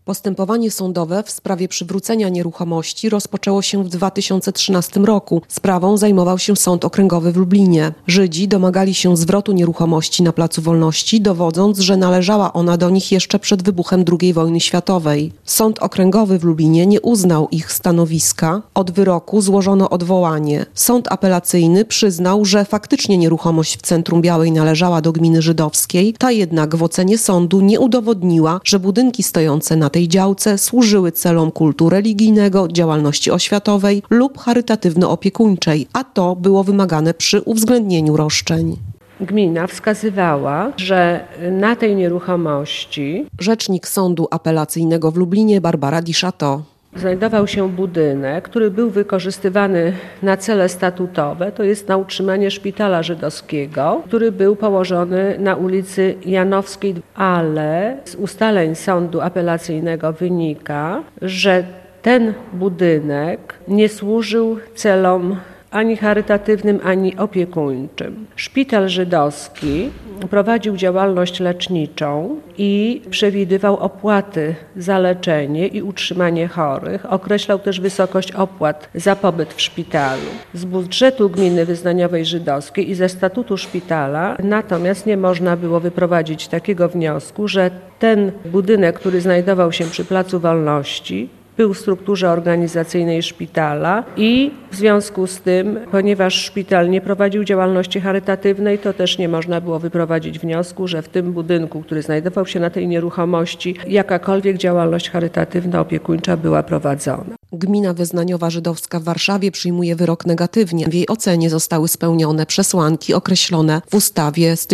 Postępowanie sądowe w sprawie przywrócenia nieruchomości rozpoczęło się w 2013 roku. Sprawą zajmował się Sąd Okręgowy w Lublinie. Żydzi domagali się zwrotu nieruchomości na Placu Wolności, dowodząc, że należała ona do nich jeszcze przed wybuchem II wojny światowej. Sąd Okręgowy w Lublinie nie uznał ich stanowiska. Od wyroku złożono odwołanie. Sąd apelacyjny przyznał, że faktycznie nieruchomość w centrum Białej należała do gminy żydowskiej. Ta jednak w ocenie sądu nie udowodniła, że budynki stojące na tej działce służyły celom kultu religijnego, działalności oświatowej lub charytatywno-opiekuńczej, a to było wymagane przy uwzględnieniu roszczeń. Gmina wskazywała, że na tej nieruchomości rzecznik Sądu Apelacyjnego w Lublinie Barbara Di Chateau. Znajdował się budynek, który był wykorzystywany na cele statutowe, to jest na utrzymanie szpitala żydowskiego, który był położony na ulicy Janowskiej, ale z ustaleń sądu apelacyjnego wynika, że ten budynek nie służył celom ani charytatywnym, ani opiekuńczym. Szpital żydowski prowadził działalność leczniczą i przewidywał opłaty za leczenie i utrzymanie chorych. Określał też wysokość opłat za pobyt w szpitalu. Z budżetu gminy wyznaniowej żydowskiej i ze statutu szpitala natomiast nie można było wyprowadzić takiego wniosku, że ten budynek, który znajdował się przy Placu Wolności, był w strukturze organizacyjnej szpitala i w związku z tym, ponieważ szpital nie prowadził działalności charytatywnej, to też nie można było wyprowadzić wniosku, że w tym budynku, który znajdował się na tej nieruchomości, jakakolwiek działalność charytatywna, opiekuńcza była prowadzona. Gmina wyznaniowa żydowska w Warszawie przyjmuje wyrok negatywnie. W jej ocenie zostały spełnione przesłanki określone w ustawie z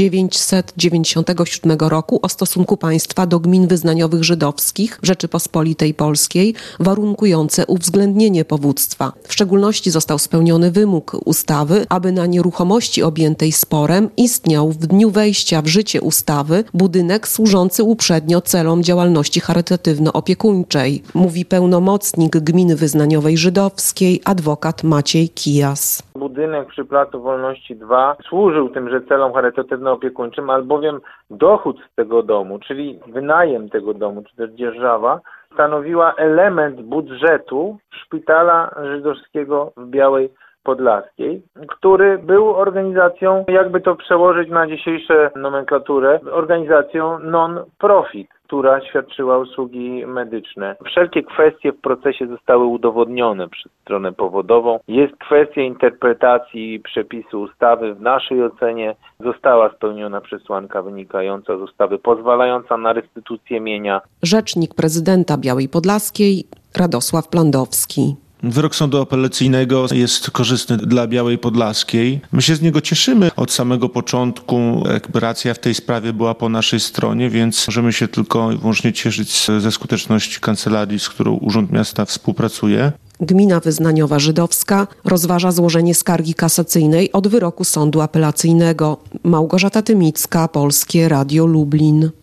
1997 roku o stosunku państwa do gmin wyznaniowych żydowskich w Rzeczypospolitej Polskiej, warunkujące uwzględnienie powództwa. W szczególności został spełniony wymóg ustawy, aby na nieruchomości objętej sporem istniał w dniu wejścia w życie ustawy budynek służący uprzednio celom działalności charytatywno-opiekuńczej, mówi pełnomocnik Gminy Wyznaniowej Żydowskiej, adwokat Maciej Kijas. Budynek przy Placu Wolności 2 służył tymże celom charytatywno-opiekuńczym, albowiem dochód z tego domu, czyli wynajem tego domu, czy też dzierżawa, stanowiła element budżetu szpitala żydowskiego w Białej Podlaskiej, który był organizacją, jakby to przełożyć na dzisiejszą nomenklaturę, organizacją non-profit, która świadczyła usługi medyczne. Wszelkie kwestie w procesie zostały udowodnione przez stronę powodową. Jest kwestia interpretacji przepisu ustawy. W naszej ocenie została spełniona przesłanka wynikająca z ustawy, pozwalająca na restytucję mienia. Rzecznik prezydenta Białej Podlaskiej Radosław Plandowski. Wyrok sądu apelacyjnego jest korzystny dla Białej Podlaskiej. My się z niego cieszymy od samego początku. Jakby racja w tej sprawie była po naszej stronie, więc możemy się tylko i wyłącznie cieszyć ze skuteczności kancelarii, z którą Urząd Miasta współpracuje. Gmina Wyznaniowa Żydowska rozważa złożenie skargi kasacyjnej od wyroku sądu apelacyjnego. Małgorzata Tymicka, Polskie Radio Lublin.